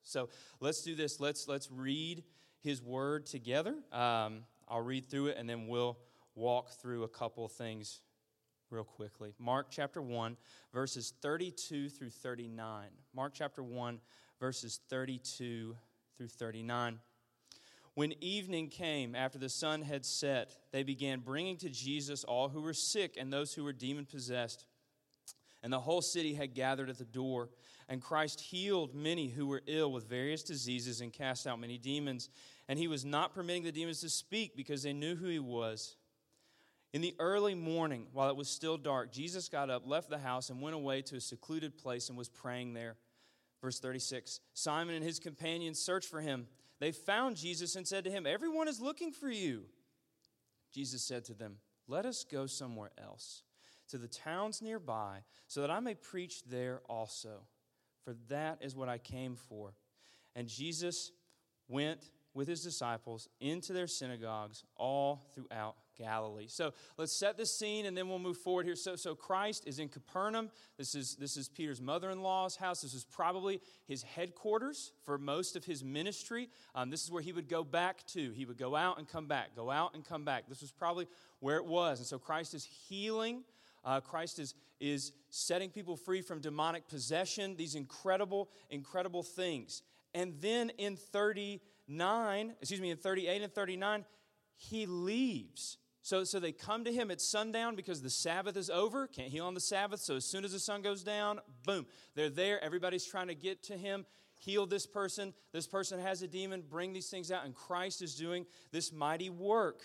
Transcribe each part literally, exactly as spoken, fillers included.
So let's do this. Let's let's read his word together. Um, I'll read through it, and then we'll walk through a couple of things real quickly. Mark chapter one, verses thirty-two through thirty-nine. Mark chapter one, verses thirty-two through thirty-nine. When evening came, after the sun had set, they began bringing to Jesus all who were sick and those who were demon-possessed. And the whole city had gathered at the door. And Christ healed many who were ill with various diseases and cast out many demons. And he was not permitting the demons to speak because they knew who he was. In the early morning, while it was still dark, Jesus got up, left the house, and went away to a secluded place and was praying there. Verse thirty-six, Simon and his companions searched for him. They found Jesus and said to him, "Everyone is looking for you." Jesus said to them, "Let us go somewhere else, to the towns nearby, so that I may preach there also. For that is what I came for." And Jesus went with his disciples into their synagogues all throughout Galilee. So let's set the scene, and then we'll move forward here. So, so Christ is in Capernaum. This is, this is Peter's mother-in-law's house. This is probably his headquarters for most of his ministry. Um, this is where he would go back to. He would go out and come back, go out and come back. This was probably where it was. And so Christ is healing. Uh, Christ is, is setting people free from demonic possession, these incredible, incredible things. And then in thirty-nine, excuse me, in thirty-eight and thirty-nine, he leaves. So, so they come to him at sundown because the Sabbath is over. Can't heal on the Sabbath. So as soon as the sun goes down, boom, they're there. Everybody's trying to get to him, heal this person. This person has a demon, bring these things out. And Christ is doing this mighty work.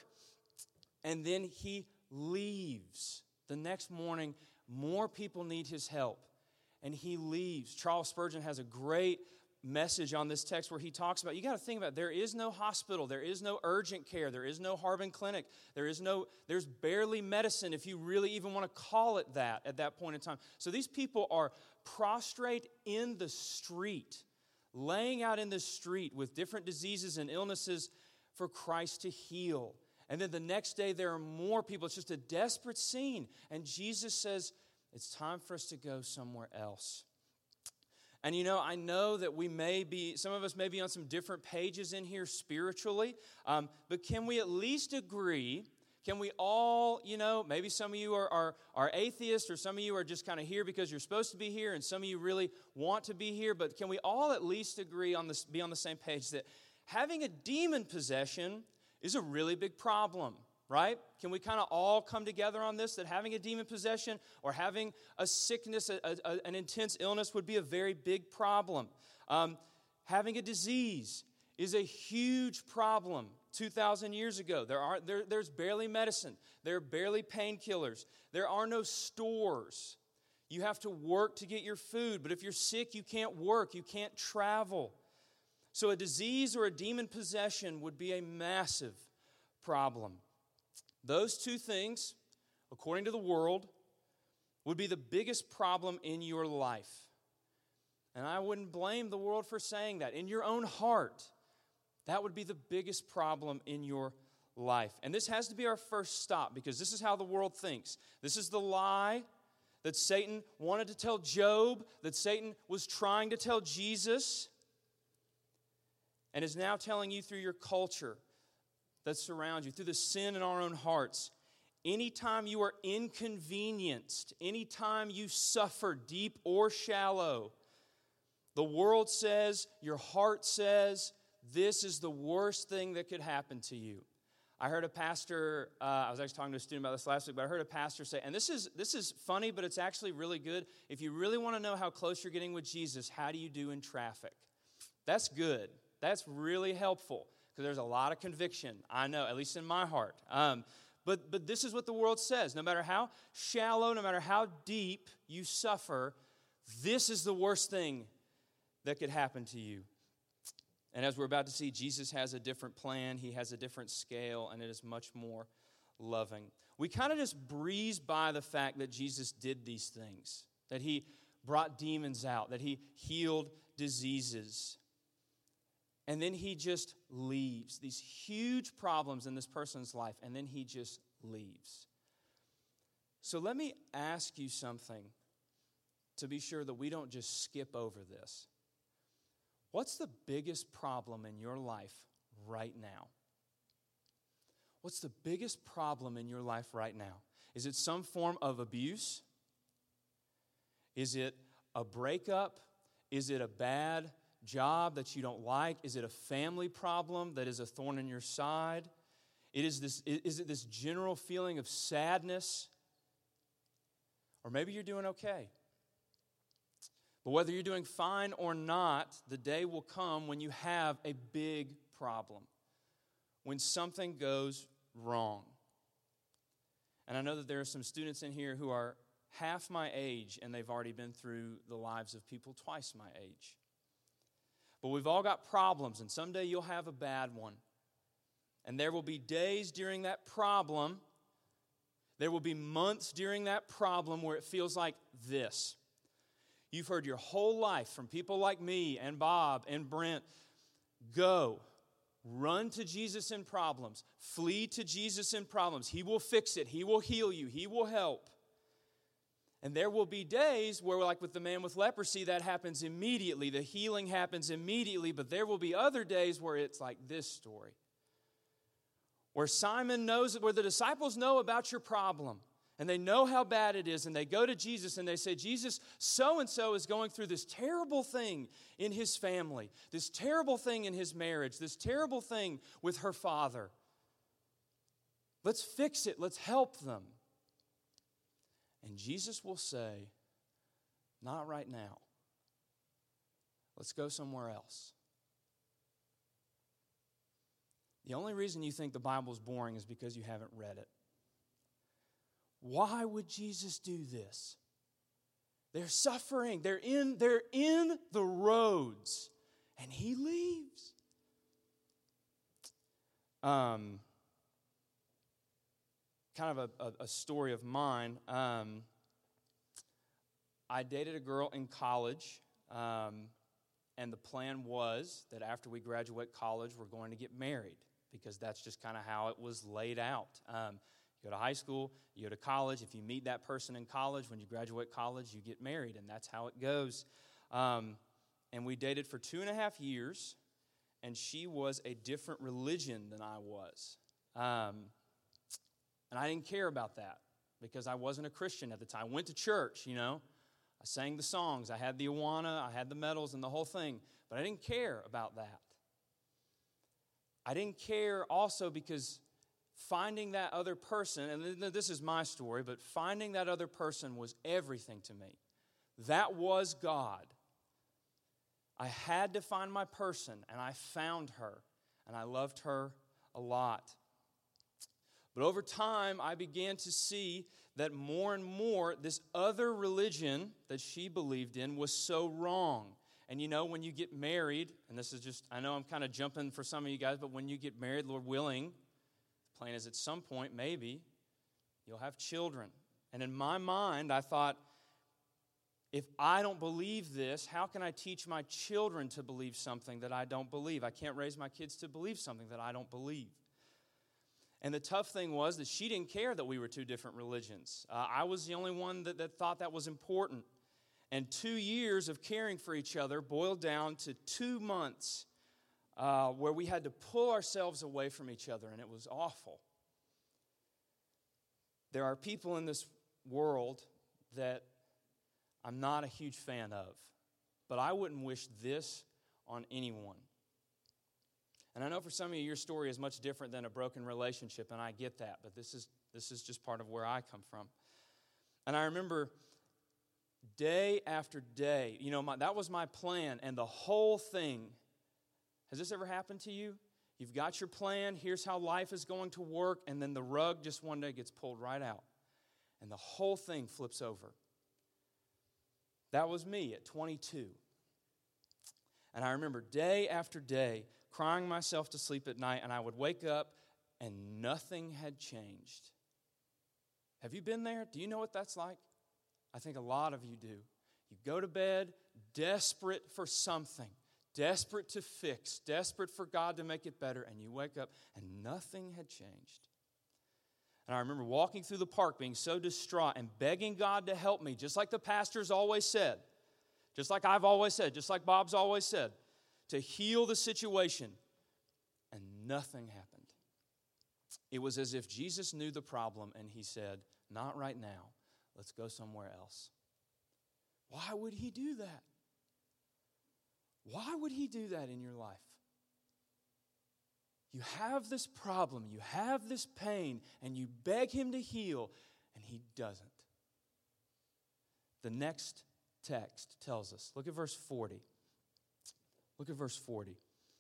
And then he leaves. The next morning, more people need his help. And he leaves. Charles Spurgeon has a great message on this text where he talks about, you got to think about it, there is no hospital, there is no urgent care, there is no Harbin Clinic, there is no, there's barely medicine if you really even want to call it that at that point in time. So these people are prostrate in the street, laying out in the street with different diseases and illnesses for Christ to heal. And then the next day there are more people. It's just a desperate scene. And Jesus says, it's time for us to go somewhere else. And you know, I know that we may be, some of us may be on some different pages in here spiritually, um, but can we at least agree, can we all, you know, maybe some of you are, are, are atheists, or some of you are just kind of here because you're supposed to be here, and some of you really want to be here, but can we all at least agree on this, be on the same page that having a demon possession is a really big problem? Right? Can we kind of all come together on this, that having a demon possession or having a sickness, a, a, an intense illness would be a very big problem. Um, having a disease is a huge problem. two thousand years ago, there are there, there's barely medicine. There are barely painkillers. There are no stores. You have to work to get your food. But if you're sick, you can't work. You can't travel. So a disease or a demon possession would be a massive problem. Those two things, according to the world, would be the biggest problem in your life. And I wouldn't blame the world for saying that. In your own heart, that would be the biggest problem in your life. And this has to be our first stop, because this is how the world thinks. This is the lie that Satan wanted to tell Job, that Satan was trying to tell Jesus, and is now telling you through your culture that surrounds you, through the sin in our own hearts. Anytime you are inconvenienced, anytime you suffer, deep or shallow, the world says, your heart says, this is the worst thing that could happen to you. I heard a pastor, uh, I was actually talking to a student about this last week, but I heard a pastor say, and this is this is funny, but it's actually really good. If you really want to know how close you're getting with Jesus, how do you do in traffic? That's good. That's really helpful. Because there's a lot of conviction, I know, at least in my heart. Um, but, but this is what the world says. No matter how shallow, no matter how deep you suffer, this is the worst thing that could happen to you. And as we're about to see, Jesus has a different plan. He has a different scale, and it is much more loving. We kind of just breeze by the fact that Jesus did these things, that he brought demons out, that he healed diseases. And then he just leaves. These huge problems in this person's life, and then he just leaves. So let me ask you something to be sure that we don't just skip over this. What's the biggest problem in your life right now? What's the biggest problem in your life right now? Is it some form of abuse? Is it a breakup? Is it a bad job that you don't like? Is it a family problem that is a thorn in your side? It is this, is it this general feeling of sadness? Or maybe you're doing okay. But whether you're doing fine or not, the day will come when you have a big problem, when something goes wrong. And I know that there are some students in here who are half my age, and they've already been through the lives of people twice my age. But we've all got problems, and someday you'll have a bad one. And there will be days during that problem, there will be months during that problem where it feels like this. You've heard your whole life from people like me and Bob and Brent, go, run to Jesus in problems, flee to Jesus in problems. He will fix it. He will heal you. He will help. And there will be days where, like with the man with leprosy, that happens immediately. The healing happens immediately. But there will be other days where it's like this story, where Simon knows, where the disciples know about your problem, and they know how bad it is, and they go to Jesus and they say, Jesus, so-and-so is going through this terrible thing in his family, this terrible thing in his marriage, this terrible thing with her father. Let's fix it. Let's help them. And Jesus will say, not right now. Let's go somewhere else. The only reason you think the Bible's boring is because you haven't read it. Why would Jesus do this? They're suffering. They're in, they're in the roads. And he leaves. Um, kind of a, a, a story of mine. Um, I dated a girl in college. Um, and the plan was that after we graduate college, we're going to get married. Because that's just kind of how it was laid out. Um, you go to high school, you go to college. If you meet that person in college, when you graduate college, you get married, and that's how it goes. Um, and we dated for two and a half years, and she was a different religion than I was. Um, and I didn't care about that because I wasn't a Christian at the time. I went to church, you know. I sang the songs. I had the Awana. I had the medals and the whole thing. But I didn't care about that. I didn't care also because finding that other person, and this is my story, but finding that other person was everything to me. That was God. I had to find my person, and I found her, and I loved her a lot. But over time, I began to see that more and more this other religion that she believed in was so wrong. And you know, when you get married, and this is just, I know I'm kind of jumping for some of you guys, but when you get married, Lord willing, the plan is at some point, maybe, you'll have children. And in my mind, I thought, if I don't believe this, how can I teach my children to believe something that I don't believe? I can't raise my kids to believe something that I don't believe. And the tough thing was that she didn't care that we were two different religions. Uh, I was the only one that, that thought that was important. And two years of caring for each other boiled down to two months uh, where we had to pull ourselves away from each other, and it was awful. There are people in this world that I'm not a huge fan of, but I wouldn't wish this on anyone. And I know for some of you, your story is much different than a broken relationship, and I get that, but this is this is just part of where I come from. And I remember day after day, you know, my, that was my plan, and the whole thing. Has this ever happened to you? You've got your plan, here's how life is going to work, and then the rug just one day gets pulled right out, and the whole thing flips over. That was me at twenty-two. And I remember day after day crying myself to sleep at night, and I would wake up, and nothing had changed. Have you been there? Do you know what that's like? I think a lot of you do. You go to bed desperate for something, desperate to fix, desperate for God to make it better, and you wake up and nothing had changed. And I remember walking through the park being so distraught and begging God to help me, just like the pastors always said, just like I've always said, just like Bob's always said. to heal the situation, and nothing happened. It was as if Jesus knew the problem and he said, not right now, let's go somewhere else. Why would he do that? Why would he do that in your life? You have this problem, you have this pain, and you beg him to heal, and he doesn't. The next text tells us, look at verse forty. Look at verse forty.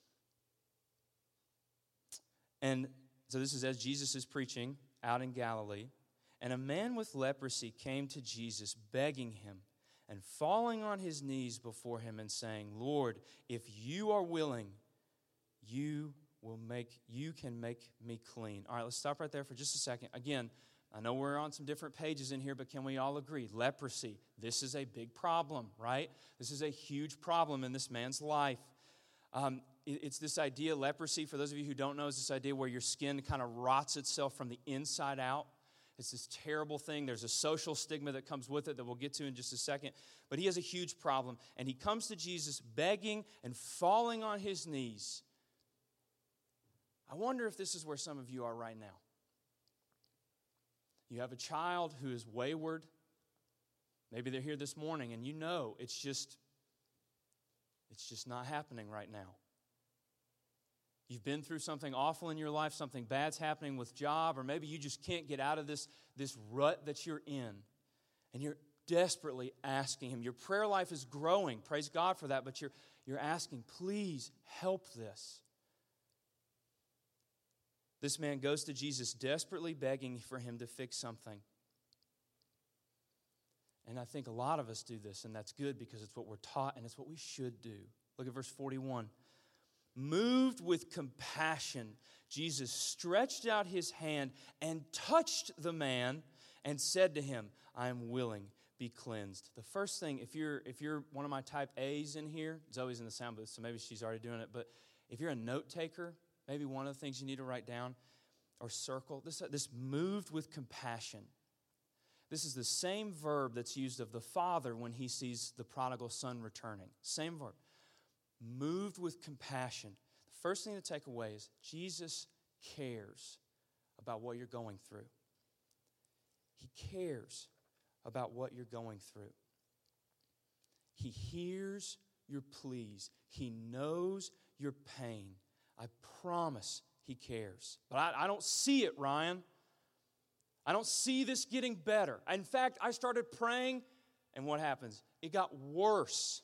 And so this is as Jesus is preaching out in Galilee. And a man with leprosy came to Jesus, begging him and falling on his knees before him and saying, Lord, if you are willing, you will make, you can make me clean. All right, let's stop right there for just a second. Again, I know we're on some different pages in here, but can we all agree? Leprosy, this is a big problem, right? This is a huge problem in this man's life. Um, it, it's this idea, leprosy, for those of you who don't know, is this idea where your skin kind of rots itself from the inside out. It's this terrible thing. There's a social stigma that comes with it that we'll get to in just a second. But he has a huge problem, and he comes to Jesus begging and falling on his knees. I wonder if this is where some of you are right now. You have a child who is wayward. Maybe they're here this morning, and you know it's just, it's just not happening right now. You've been through something awful in your life, something bad's happening with job, or maybe you just can't get out of this, this rut that you're in, and you're desperately asking him. Your prayer life is growing. Praise God for that, but you're, you're asking, please help this. This man goes to Jesus desperately begging for him to fix something. And I think a lot of us do this, and that's good because it's what we're taught and it's what we should do. Look at verse forty-one. Moved with compassion, Jesus stretched out his hand and touched the man and said to him, I am willing, be cleansed. The first thing, if you're if you're one of my type A's in here, Zoe's in the sound booth, so maybe she's already doing it, but if you're a note taker, maybe one of the things you need to write down or circle, this, this moved with compassion. This is the same verb that's used of the father when he sees the prodigal son returning. Same verb. Moved with compassion. The first thing to take away is Jesus cares about what you're going through. He cares about what you're going through. He hears your pleas. He knows your pain. I promise he cares. But I, I don't see it, Ryan. I don't see this getting better. In fact, I started praying, and what happens? It got worse.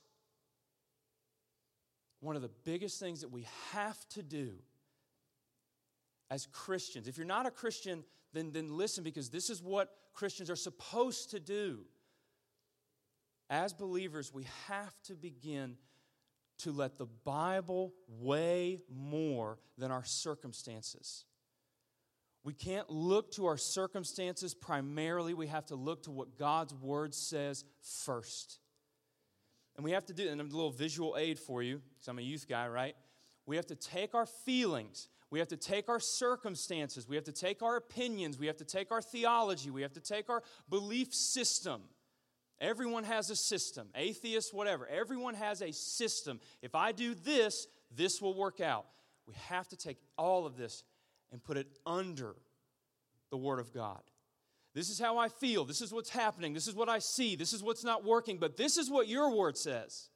One of the biggest things that we have to do as Christians, if you're not a Christian, then, then listen, because this is what Christians are supposed to do. As believers, we have to begin to let the Bible weigh more than our circumstances. We can't look to our circumstances primarily. We have to look to what God's Word says first. And we have to do, and a little visual aid for you, because I'm a youth guy, right? We have to take our feelings, we have to take our circumstances, we have to take our opinions, we have to take our theology, we have to take our belief system. Everyone has a system, atheists, whatever. Everyone has a system. If I do this, this will work out. We have to take all of this and put it under the Word of God. This is how I feel. This is what's happening. This is what I see. This is what's not working. But this is what your Word says.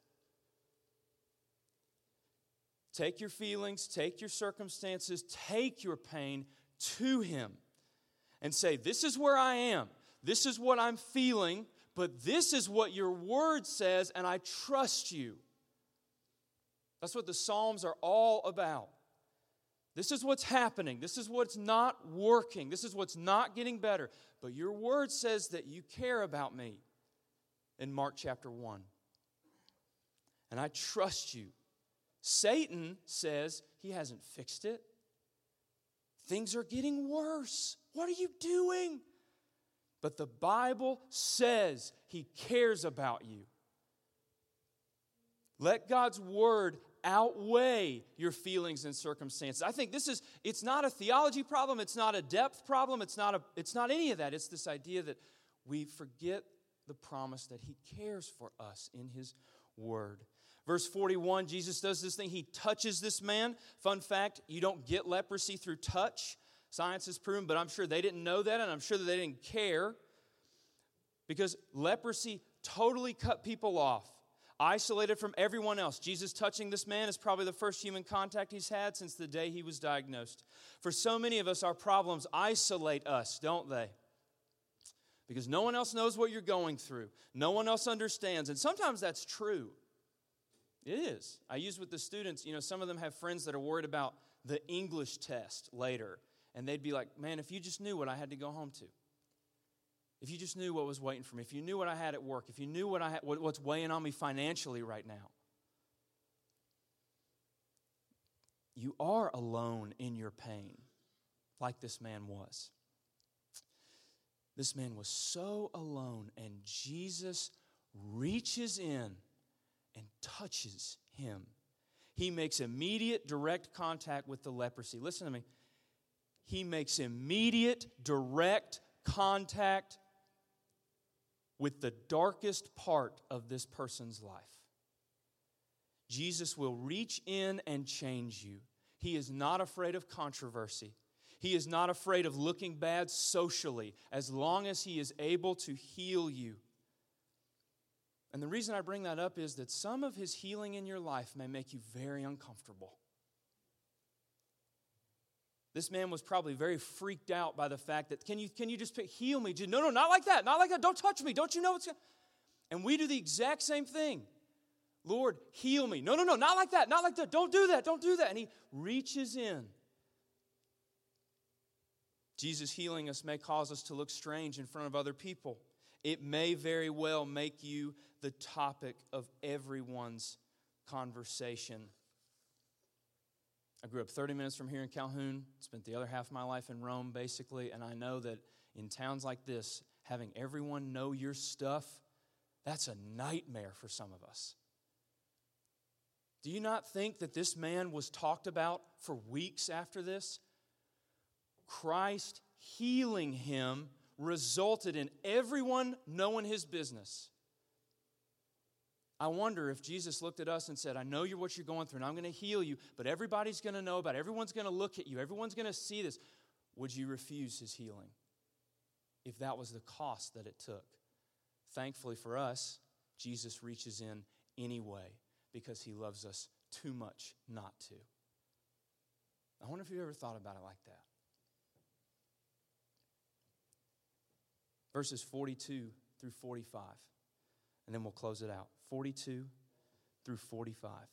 Take your feelings, take your circumstances, take your pain to Him and say, this is where I am. This is what I'm feeling, but this is what your Word says, and I trust you. That's what the Psalms are all about. This is what's happening. This is what's not working. This is what's not getting better. But your Word says that you care about me in Mark chapter one. And I trust you. Satan says he hasn't fixed it. Things are getting worse. What are you doing? But the Bible says he cares about you. Let God's Word outweigh your feelings and circumstances. I think this is, it's not a theology problem, it's not a depth problem, it's not a, it's not any of that. It's this idea that we forget the promise that He cares for us in His word. Verse forty-one, Jesus does this thing. He touches this man. Fun fact, you don't get leprosy through touch. Science has proven, but I'm sure they didn't know that, and I'm sure that they didn't care. Because leprosy totally cut people off, isolated from everyone else. Jesus touching this man is probably the first human contact he's had since the day he was diagnosed. For so many of us, our problems isolate us, don't they? Because no one else knows what you're going through. No one else understands. And sometimes that's true. It is. I use with the students, you know, some of them have friends that are worried about the English test later. And they'd be like, man, if you just knew what I had to go home to. If you just knew what was waiting for me. If you knew what I had at work. If you knew what I had, what, what's weighing on me financially right now. You are alone in your pain, like this man was. This man was so alone, and Jesus reaches in and touches him. He makes immediate, direct contact with the leprosy. Listen to me. He makes immediate, direct contact with the darkest part of this person's life. Jesus will reach in and change you. He is not afraid of controversy. He is not afraid of looking bad socially, as long as he is able to heal you. And the reason I bring that up is that some of his healing in your life may make you very uncomfortable. This man was probably very freaked out by the fact that, can you, can you just pick, heal me? No, no, not like that, not like that. Don't touch me. Don't you know what's going to... And we do the exact same thing. Lord, heal me. No, no, no, not like that, not like that. Don't do that, don't do that. And he reaches in. Jesus healing us may cause us to look strange in front of other people. It may very well make you the topic of everyone's conversation. I grew up thirty minutes from here in Calhoun, spent the other half of my life in Rome, basically, and I know that in towns like this, having everyone know your stuff, that's a nightmare for some of us. Do you not think that this man was talked about for weeks after this? Christ healing him resulted in everyone knowing his business. I wonder if Jesus looked at us and said, I know you're what you're going through, and I'm going to heal you, but everybody's going to know about it. Everyone's going to look at you. Everyone's going to see this. Would you refuse his healing if that was the cost that it took? Thankfully for us, Jesus reaches in anyway because he loves us too much not to. I wonder if you've ever thought about it like that. Verses forty-two through forty-five. And then we'll close it out. forty-two through forty-five.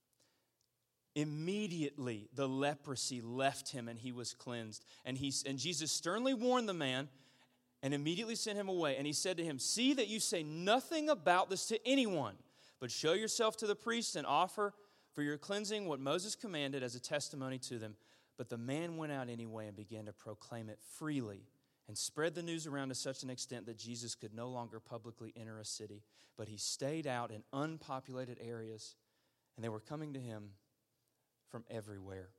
Immediately the leprosy left him and he was cleansed. And, he, and Jesus sternly warned the man and immediately sent him away. And he said to him, see that you say nothing about this to anyone, but show yourself to the priest and offer for your cleansing what Moses commanded as a testimony to them. But the man went out anyway and began to proclaim it freely, and spread the news around to such an extent that Jesus could no longer publicly enter a city. But he stayed out in unpopulated areas, and they were coming to him from everywhere.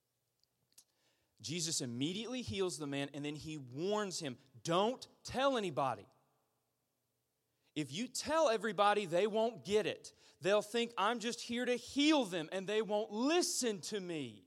Jesus immediately heals the man, and then he warns him, don't tell anybody. If you tell everybody, they won't get it. They'll think I'm just here to heal them, and they won't listen to me.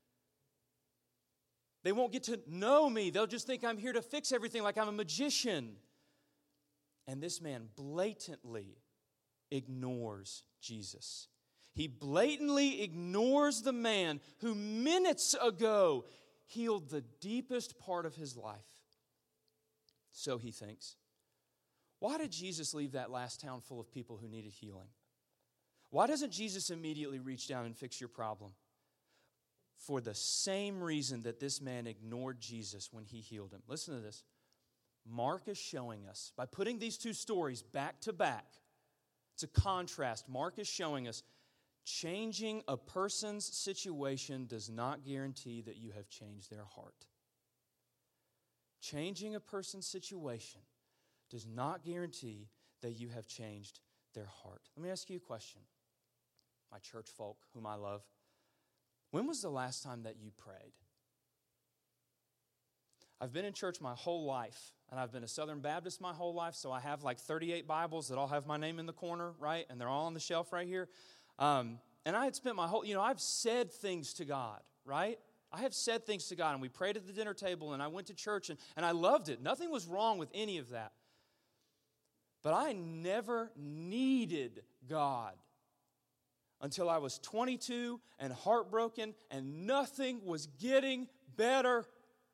They won't get to know me. They'll just think I'm here to fix everything like I'm a magician. And this man blatantly ignores Jesus. He blatantly ignores the man who minutes ago healed the deepest part of his life. So he thinks. Why did Jesus leave that last town full of people who needed healing? Why doesn't Jesus immediately reach down and fix your problem? For the same reason that this man ignored Jesus when he healed him. Listen to this. Mark is showing us, by putting these two stories back to back, it's a contrast. Mark is showing us changing a person's situation does not guarantee that you have changed their heart. Changing a person's situation does not guarantee that you have changed their heart. Let me ask you a question, my church folk whom I love. When was the last time that you prayed? I've been in church my whole life, and I've been a Southern Baptist my whole life, so I have like thirty-eight Bibles that all have my name in the corner, right? And they're all on the shelf right here. Um, and I had spent my whole, you know, I've said things to God, right? I have said things to God, and we prayed at the dinner table, and I went to church, and, and I loved it. Nothing was wrong with any of that. But I never needed God until I was twenty-two and heartbroken, and nothing was getting better.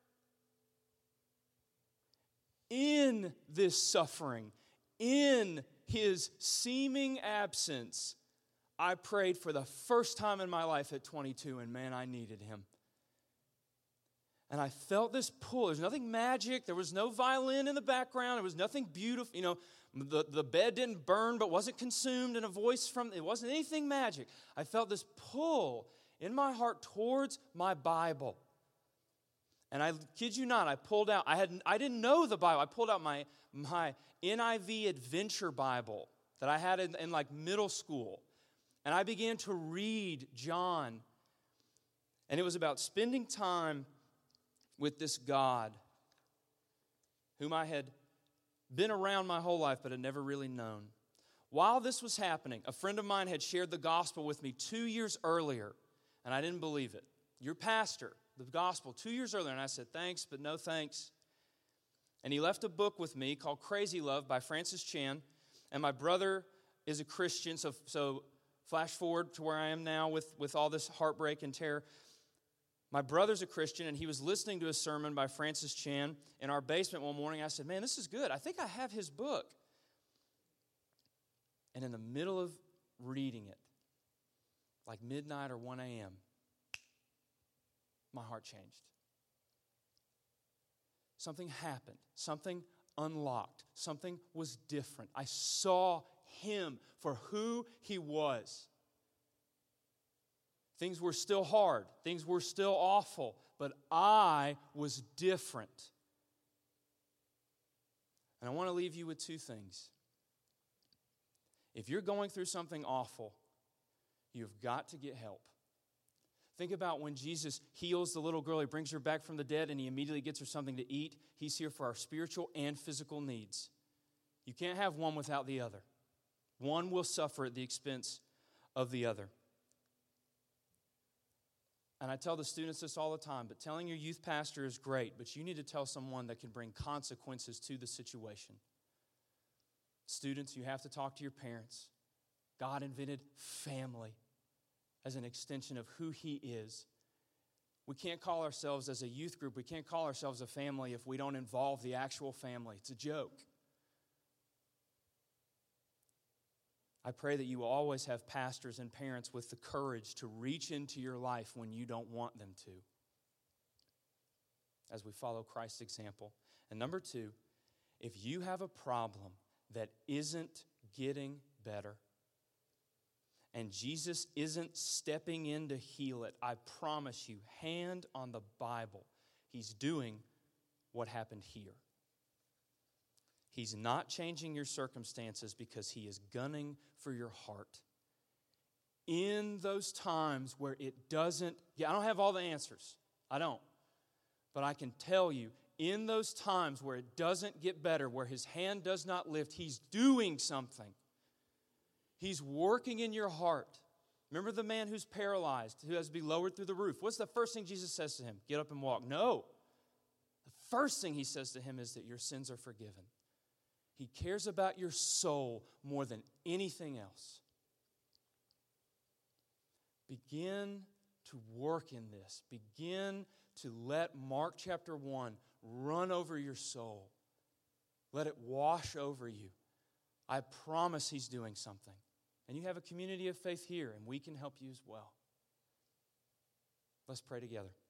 In this suffering, in his seeming absence, I prayed for the first time in my life at twenty-two, and man, I needed him. And I felt this pull. There's nothing magic. There was no violin in the background. There was nothing beautiful. You know, the, the bed didn't burn but wasn't consumed, and a voice from, it wasn't anything magic. I felt this pull in my heart towards my Bible. And I kid you not, I pulled out, I had I didn't know the Bible. I pulled out my, my N I V Adventure Bible that I had in, in like middle school. And I began to read John. And it was about spending time with this God whom I had been around my whole life but had never really known. While this was happening, a friend of mine had shared the gospel with me two years earlier, and I didn't believe it. Your pastor, the gospel, two years earlier, and I said, thanks, but no thanks. And he left a book with me called Crazy Love by Francis Chan, and my brother is a Christian, so, so flash forward to where I am now with, with all this heartbreak and terror. My brother's a Christian, and he was listening to a sermon by Francis Chan in our basement one morning. I said, man, this is good. I think I have his book. And in the middle of reading it, like midnight or one a.m., my heart changed. Something happened. Something unlocked. Something was different. I saw him for who he was. Things were still hard. Things were still awful. But I was different. And I want to leave you with two things. If you're going through something awful, you've got to get help. Think about when Jesus heals the little girl. He brings her back from the dead, and he immediately gets her something to eat. He's here for our spiritual and physical needs. You can't have one without the other. One will suffer at the expense of the other. And I tell the students this all the time, but telling your youth pastor is great, but you need to tell someone that can bring consequences to the situation. Students, you have to talk to your parents. God invented family as an extension of who he is. We can't call ourselves as a youth group, we can't call ourselves a family if we don't involve the actual family. It's a joke. I pray that you will always have pastors and parents with the courage to reach into your life when you don't want them to, as we follow Christ's example. And number two, if you have a problem that isn't getting better, and Jesus isn't stepping in to heal it, I promise you, hand on the Bible, he's doing what happened here. He's not changing your circumstances because he is gunning for your heart. In those times where it doesn't, yeah, I don't have all the answers. I don't. But I can tell you, in those times where it doesn't get better, where his hand does not lift, he's doing something. He's working in your heart. Remember the man who's paralyzed, who has to be lowered through the roof. What's the first thing Jesus says to him? Get up and walk. No. The first thing he says to him is that your sins are forgiven. He cares about your soul more than anything else. Begin to work in this. Begin to let Mark chapter one run over your soul. Let it wash over you. I promise he's doing something. And you have a community of faith here, and we can help you as well. Let's pray together.